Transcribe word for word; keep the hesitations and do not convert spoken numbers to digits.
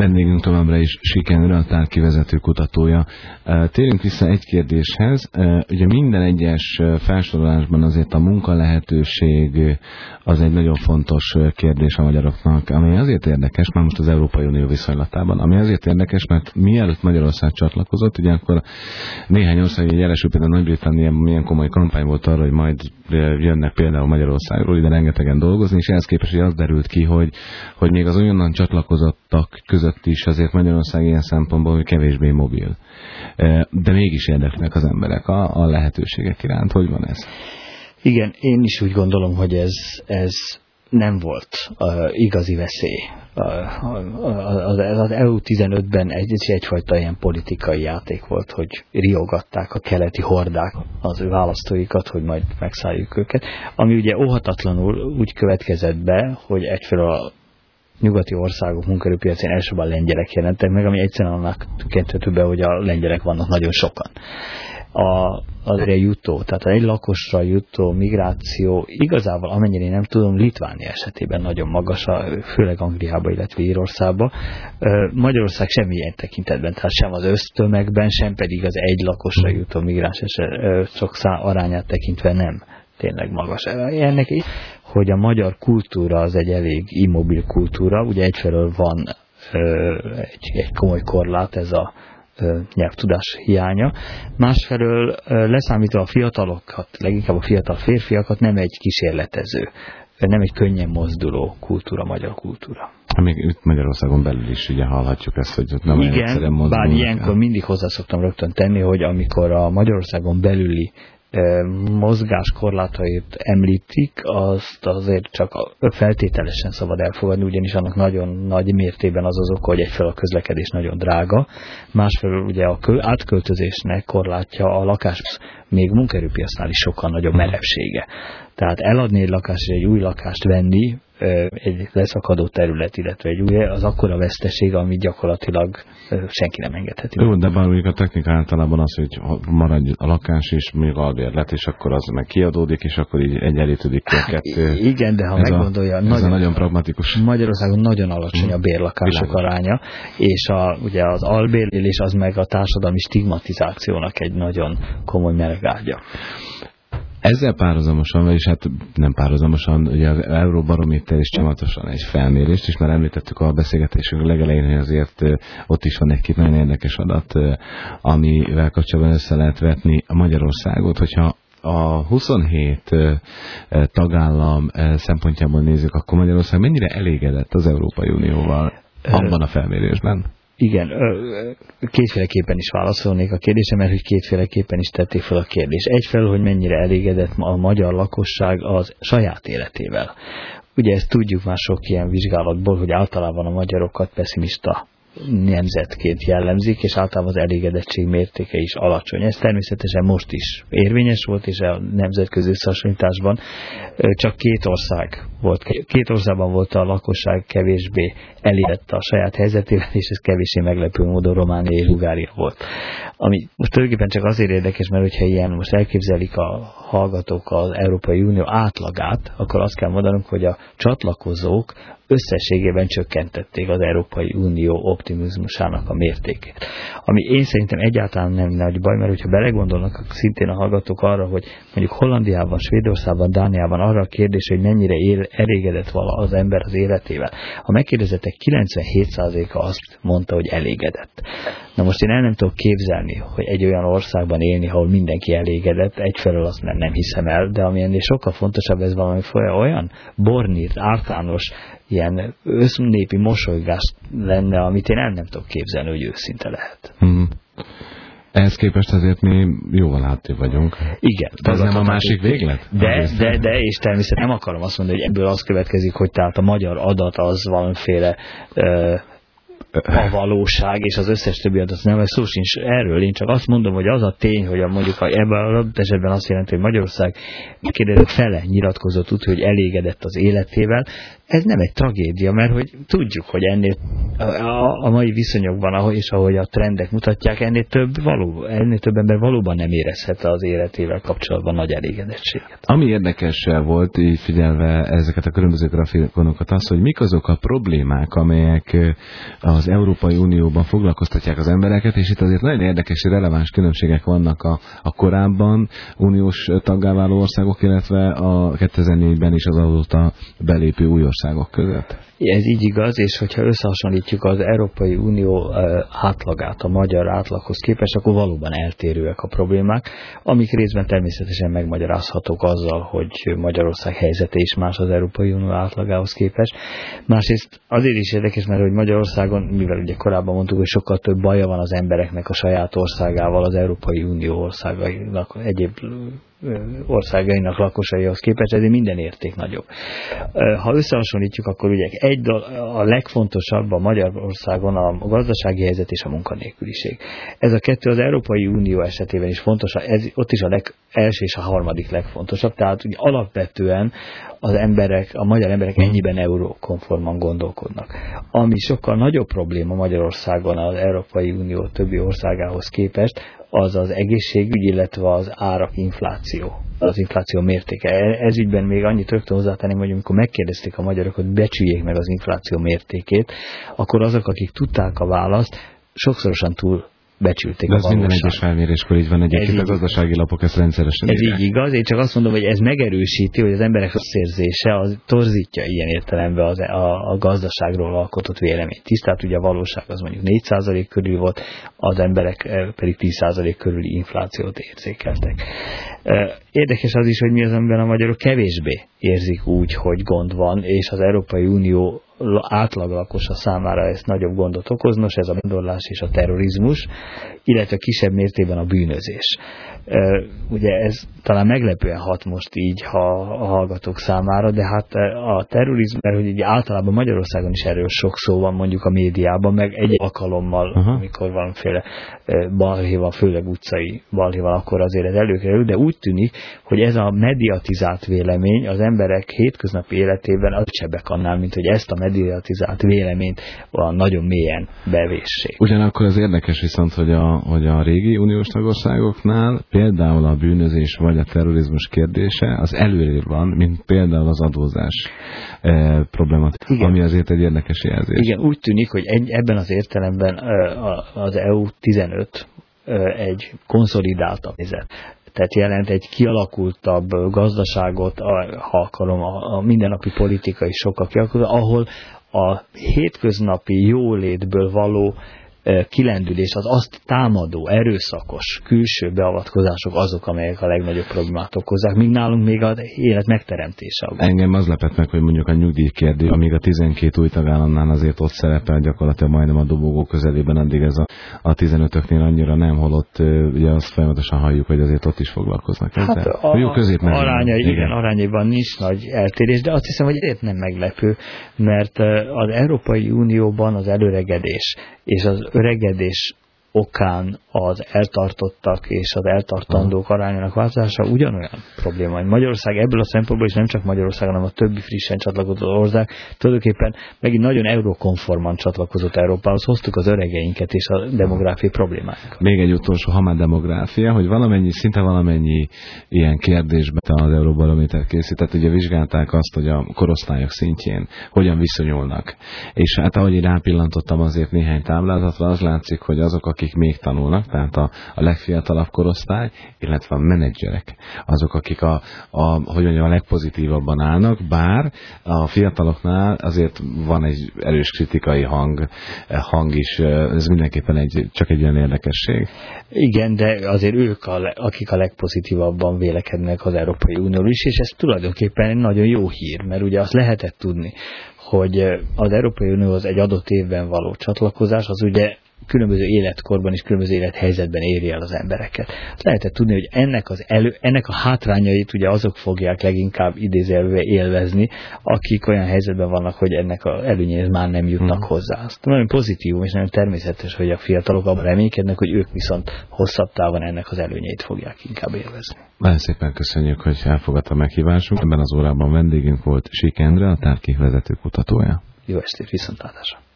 Vendégünk továbbra is Siken Ura, kivezető kutatója. Térjünk vissza egy kérdéshez. Ugye minden egyes felsorolásban azért a munkalehetőség az egy nagyon fontos kérdés a magyaroknak, ami azért érdekes, már most az Európai Unió viszonylatában, ami azért érdekes, mert mielőtt Magyarország csatlakozott, ugye akkor néhány ország, egy jelesül például Nagy-Britanniában milyen komoly kampány volt arra, hogy majd jönnek például Magyarországról ide rengetegen dolgozni, és ehhez képest, hogy az derült ki, hogy, hogy még az onnan csatlakozottak között is azért Magyarország ilyen szempontból, hogy kevésbé mobil. De mégis érdeklnek az emberek a, a lehetőségek iránt. Hogy van ez? Igen, én is úgy gondolom, hogy ez, ez nem volt uh, igazi veszély. Uh, az, az E U tizenötben egy, egyfajta ilyen politikai játék volt, hogy riogatták a keleti hordák az ő választóikat, hogy majd megszálljuk őket. Ami ugye óhatatlanul úgy következett be, hogy egyfelől a nyugati országok munkaerőpiacén elsősorban a lengyelek jelentek meg, ami egyszerűen annak tükrözhető be, hogy a lengyelek vannak nagyon sokan. A, az jutó, tehát egy lakosra jutó migráció igazából, amennyire én nem tudom, Litvánia esetében nagyon magas, főleg Angliába, illetve Írországba. Magyarország semmilyen tekintetben, tehát sem az össztömegben, sem pedig az egy lakosra jutó migráns sok szám arányát tekintve nem tényleg magas. Ennek is, hogy a magyar kultúra az egy elég immobil kultúra, ugye egyfelől van ö, egy, egy komoly korlát, ez a ö, nyelvtudás hiánya, másfelől ö, leszámítva a fiatalokat, leginkább a fiatal férfiakat, nem egy kísérletező, nem egy könnyen mozduló kultúra, magyar kultúra. Még itt Magyarországon belül is ugye hallhatjuk ezt, hogy nem olyan egyszerűen mozdulunk. Igen, bár ilyenkor mindig hozzá szoktam rögtön tenni, hogy amikor a Magyarországon belüli mozgás korlátait említik, azt azért csak feltételesen szabad elfogadni, ugyanis annak nagyon nagy mértében az az oka, hogy egyfelől a közlekedés nagyon drága, másfelől ugye a átköltözésnek korlátja a lakás, még munkaerőpiacnál is sokkal nagyobb merevsége. Tehát eladni egy lakást, egy új lakást venni, egy leszakadó terület, illetve egy új, az akkora veszteség, amit gyakorlatilag senki nem engedheti. Jó, de bár mondjuk a technika általában az, hogy maradj a lakás és még albérlet, és akkor az meg kiadódik, és akkor így egyenlítődik a kettő. Igen, de ha ez meggondolja, a, nagyon, nagyon pragmatikus. Magyarországon nagyon alacsony a bérlakások aránya, és a, ugye az albérlés az meg a társadalmi stigmatizációnak egy nagyon komoly melegágya. Ezzel párhuzamosan, vagyis hát nem párhuzamosan, ugye az Euróbarométer is csomatosan egy felmérést, és már említettük a beszélgetésünk legelején, hogy azért ott is van egy-két nagyon érdekes adat, amivel kapcsolatban össze lehet vetni a Magyarországot, hogyha a huszonhét tagállam szempontjából nézzük, akkor Magyarország mennyire elégedett az Európai Unióval abban a felmérésben? Igen, kétféleképpen is válaszolnék a kérdésre, mert hogy kétféleképpen is tették fel a kérdést. Egyfelől, hogy mennyire elégedett a magyar lakosság az saját életével. Ugye ezt tudjuk már sok ilyen vizsgálatból, hogy általában a magyarokat pessimista nemzetként jellemzik, és általában az elégedettség mértéke is alacsony. Ez természetesen most is érvényes volt, és a nemzetközi összehasonlításban csak két ország volt. Két országban volt a lakosság kevésbé elégedett a saját helyzetével, és ez kevéssé meglepő módon Románia és Bulgária volt. Ami most tulajdonképpen csak azért érdekes, mert hogyha ilyen most elképzelik a hallgatók az Európai Unió átlagát, akkor azt kell mondanunk, hogy a csatlakozók összességében csökkentették az Európai Unió optimizmusának a mértékét. Ami én szerintem egyáltalán nem nagy baj, mert hogyha belegondolnak szintén a hallgatók arra, hogy mondjuk Hollandiában, Svédországban, Dániában arra a kérdés, hogy mennyire él, elégedett vala az ember az életével. A megkérdezettek kilencvenhét százaléka azt mondta, hogy elégedett. Na most én el nem tudok képzelni, hogy egy olyan országban élni, ahol mindenki elégedett, egyfelől azt nem, nem hiszem el, de ami ennél sokkal fontosabb, ez valami olyan bornírt, ártános, ilyen össznépi mosolygás lenne, amit én el nem tudok képzelni, hogy őszinte lehet. Hmm. Ehhez képest azért mi jóval hátrébb vagyunk. Igen. De ez nem a másik véglet? De, de, de, és természetesen nem akarom azt mondani, hogy ebből az következik, hogy tehát a magyar adat az valamiféle uh, a valóság, és az összes többi adat nem, ez szó sincs erről. Én csak azt mondom, hogy az a tény, hogy a, mondjuk a, ebben az adott esetben azt jelenti, hogy Magyarország kérdezett fele nyilatkozott úgy, hogy elégedett az életével. Ez nem egy tragédia, mert hogy tudjuk, hogy ennél a, a, a mai viszonyokban, ahogy, és ahogy a trendek mutatják, ennél több, való, ennél több ember valóban nem érezhet az életével kapcsolatban nagy elégedettséget. Ami érdekes volt, így figyelve ezeket a különböző grafikonokat, az, hogy mik azok a problémák, amelyek az az Európai Unióban foglalkoztatják az embereket, és itt azért nagyon érdekes és releváns különbségek vannak a, a korábban uniós taggá váló országok, illetve a kétezer-négyben is az azóta belépő új országok között. Ez így igaz, és hogyha összehasonlítjuk az Európai Unió átlagát a magyar átlaghoz képest, akkor valóban eltérőek a problémák, amik részben természetesen megmagyarázhatók azzal, hogy Magyarország helyzete is más az Európai Unió átlagához képest. Másrészt azért is érdekes, mert hogy Magyarországon, mivel ugye korábban mondtuk, hogy sokkal több baja van az embereknek a saját országával, az Európai Unió országainak, egyéb országainak lakosaihoz képest, ezért minden érték nagyobb. Ha összehasonlítjuk, akkor ugye egy a legfontosabb a Magyarországon a gazdasági helyzet és a munkanélküliség. Ez a kettő az Európai Unió esetében is fontos, ez ott is a leg, első és a harmadik legfontosabb, tehát ugye alapvetően az emberek, a magyar emberek ennyiben eurókonforman gondolkodnak. Ami sokkal nagyobb probléma Magyarországon az Európai Unió többi országához képest, az az egészségügy, illetve az árak infláció, az infláció mértéke. Ez ügyben még annyit rögtön hozzátenném, hogy amikor megkérdezték a magyarokat, hogy becsüljék meg az infláció mértékét, akkor azok, akik tudták a választ, sokszorosan túl becsülték de a ez minden egyes felméréskor így van egyébként, a gazdasági lapok ezt rendszeresen Ez írják. Így igaz, én csak azt mondom, hogy ez megerősíti, hogy az emberek rossz érzése az torzítja ilyen értelemben az, a, a gazdaságról alkotott véleményt. Tisztát ugye a valóság az mondjuk négy százalék körül volt, az emberek pedig tíz százalék körüli inflációt érzékeltek. Érdekes az is, hogy mi az, amiben a magyarok kevésbé érzik úgy, hogy gond van, és az Európai Unió átlaglakos számára ez nagyobb gondot okoz, nos ez a bevándorlás és a terrorizmus, illetve kisebb mértékben a bűnözés. Ugye ez talán meglepően hat most így ha a hallgatók számára, de hát a terrorizmus, mert hogy ugye általában Magyarországon is erről sok szó van mondjuk a médiában, meg egy alkalommal, uh-huh. amikor valamiféle balhé van, főleg utcai balhé van, akkor azért ez előkerül, de úgy tűnik, hogy ez a mediatizált vélemény az emberek hétköznapi életében agysebbek annál, mint hogy ezt a mediatizált véleményt olyan nagyon mélyen bevéssék. Ugyanakkor az érdekes viszont, hogy a, hogy a régi uniós tagországoknál például a bűnözés vagy a terrorizmus kérdése az előrébb van, mint például az adózás e, problematika, ami azért egy érdekes jelzés. Igen, úgy tűnik, hogy egy, ebben az értelemben az é u tizenöt egy konszolidáltabb helyzet. Tehát jelent egy kialakultabb gazdaságot, ha akarom, a, a mindennapi politika is sokkal kialakult, ahol a hétköznapi jólétből való kilendülés, az azt támadó, erőszakos, külső beavatkozások azok, amelyek a legnagyobb problémát okozzák, míg nálunk még az élet megteremtése. Engem az lepett meg, hogy mondjuk a nyugdíjkérdés, amíg a tizenkét új tagállamnál azért ott szerepel gyakorlatilag majdnem a dobogó közelében, addig ez a, a tizenötöknél annyira nem, holott ugye azt folyamatosan halljuk, hogy azért ott is foglalkoznak ezzel. Hát a, jó középmezőn. Arányai, igen, igen, arányaiban nincs nagy eltérés, de azt hiszem, hogy ezért nem meglepő, mert az Európai Unióban az előregedés és az öregedés okán az eltartottak és az eltartandók arányának változása ugyanolyan probléma. Magyarország ebből a szempontból is nem csak Magyarország, hanem a többi frissen csatlakozott ország tulajdonképpen megint nagyon eurokonforman csatlakozott Európához, hoztuk az öregeinket és a demográfiai problémákat. Még egy utolsó, ha már demográfia, hogy valamennyi, szinte valamennyi ilyen kérdésben az Euróbarométer készített, ugye vizsgálták azt, hogy a korosztályok szintjén hogyan viszonyulnak. És hát ahogy én rápillantottam azért néhány táblázatra, az látszik, hogy azok, akik még tanulnak, tehát a, a legfiatalabb korosztály, illetve a menedzserek, azok, akik a, a, hogy mondjam, a legpozitívabban állnak, bár a fiataloknál azért van egy erős kritikai hang, hang is, ez mindenképpen egy, csak egy olyan érdekesség. Igen, de azért ők, a, akik a legpozitívabban vélekednek az Európai Unióról is, és ez tulajdonképpen egy nagyon jó hír, mert ugye azt lehetett tudni, hogy az Európai Unióhoz egy adott évben való csatlakozás, az ugye különböző életkorban és különböző élethelyzetben éri el az embereket. Lehetett tudni, hogy ennek, az elő, ennek a hátrányait ugye azok fogják leginkább idézőjelbe élvezni, akik olyan helyzetben vannak, hogy ennek az előnyéhez már nem jutnak hmm. hozzá. Azt nagyon pozitív és nagyon természetes, hogy a fiatalok abban reménykednek, hogy ők viszont hosszabb távon ennek az előnyeit fogják inkább élvezni. Nagyon szépen köszönjük, hogy elfogadta meghívásunk. Ebben az órában vendégünk volt Sík Endre, a Tárki vezető kutatója. Jó estét, viszontlátásra!